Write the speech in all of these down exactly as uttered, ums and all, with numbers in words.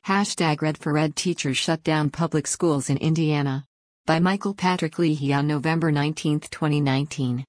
Hashtag Red for Ed teachers shut down public schools in Indiana. By Michael Patrick Leahy on November nineteenth, twenty nineteen.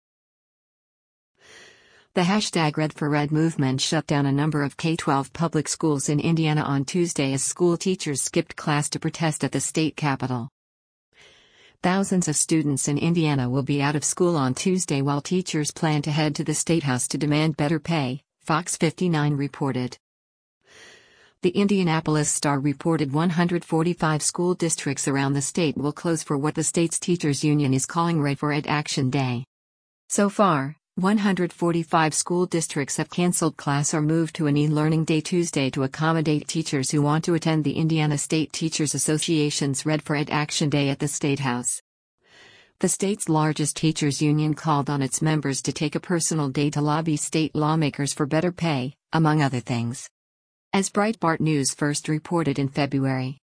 The hashtag Red for Ed movement shut down a number of K twelve public schools in Indiana on Tuesday as school teachers skipped class to protest at the state capitol. Thousands of students in Indiana will be out of school on Tuesday while teachers plan to head to the State House to demand better pay, Fox fifty-nine reported. The Indianapolis Star reported one hundred forty-five school districts around the state will close for what the state's teachers union is calling Red for Ed Action Day. So far, one hundred forty-five school districts have canceled class or moved to an e-learning day Tuesday to accommodate teachers who want to attend the Indiana State Teachers Association's Red for Ed Action Day at the State House. The state's largest teachers union called on its members to take a personal day to lobby state lawmakers for better pay, among other things. As Breitbart News first reported in February,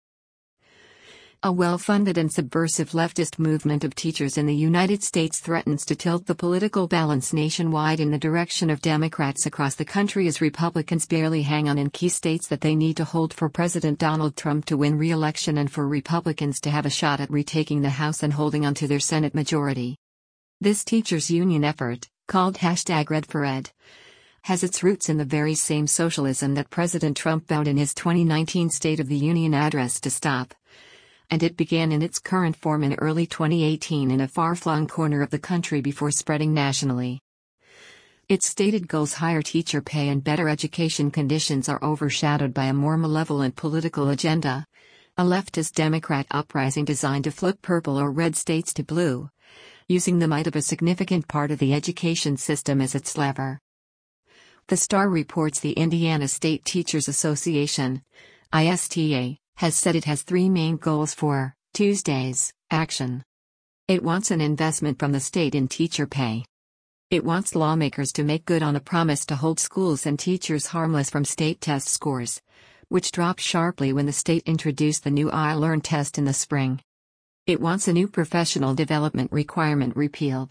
a well-funded and subversive leftist movement of teachers in the United States threatens to tilt the political balance nationwide in the direction of Democrats across the country as Republicans barely hang on in key states that they need to hold for President Donald Trump to win re-election and for Republicans to have a shot at retaking the House and holding onto their Senate majority. This teachers' union effort, called hashtag Red for Ed, has its roots in the very same socialism that President Trump vowed in his twenty nineteen State of the Union address to stop. And it began in its current form in early twenty eighteen in a far-flung corner of the country before spreading nationally. Its stated goals, higher teacher pay and better education conditions, are overshadowed by a more malevolent political agenda, a leftist Democrat uprising designed to flip purple or red states to blue, using the might of a significant part of the education system as its lever. The Star reports the Indiana State Teachers Association, I S T A, has said it has three main goals for Tuesday's action. It wants an investment from the state in teacher pay. It wants lawmakers to make good on a promise to hold schools and teachers harmless from state test scores, which dropped sharply when the state introduced the new iLearn test in the spring. It wants a new professional development requirement repealed.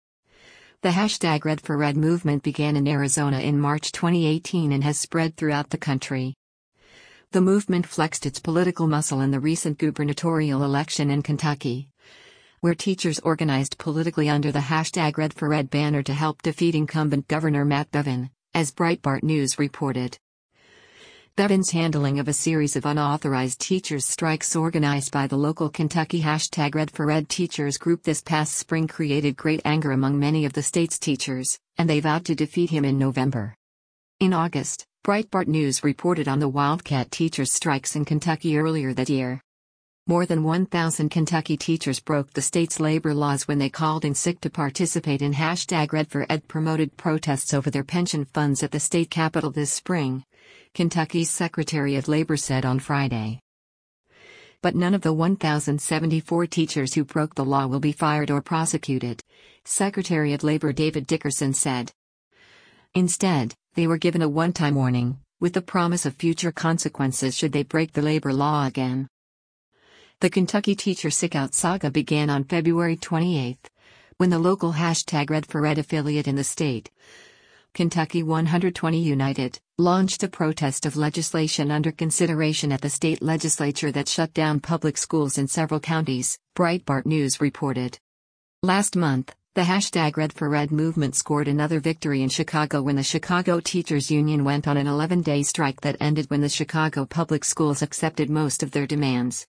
The hashtag Red for Ed movement began in Arizona in March twenty eighteen and has spread throughout the country. The movement flexed its political muscle in the recent gubernatorial election in Kentucky, where teachers organized politically under the hashtag Red for Ed banner to help defeat incumbent Governor Matt Bevin, as Breitbart News reported. Bevin's handling of a series of unauthorized teachers' strikes organized by the local Kentucky hashtag Red for Ed teachers group this past spring created great anger among many of the state's teachers, and they vowed to defeat him in November. In August, Breitbart News reported on the Wildcat teachers' strikes in Kentucky earlier that year. More than one thousand Kentucky teachers broke the state's labor laws when they called in sick to participate in hashtag Red for Ed promoted protests over their pension funds at the state capitol this spring, Kentucky's Secretary of Labor said on Friday. But none of the one thousand seventy-four teachers who broke the law will be fired or prosecuted, Secretary of Labor David Dickerson said. Instead, they were given a one-time warning, with the promise of future consequences should they break the labor law again. The Kentucky teacher sickout saga began on February twenty-eighth, when the local hashtag Red for Ed affiliate in the state, Kentucky one hundred twenty United, launched a protest of legislation under consideration at the state legislature that shut down public schools in several counties, Breitbart News reported. Last month, the hashtag Red for Ed movement scored another victory in Chicago when the Chicago Teachers Union went on an eleven-day strike that ended when the Chicago public schools accepted most of their demands.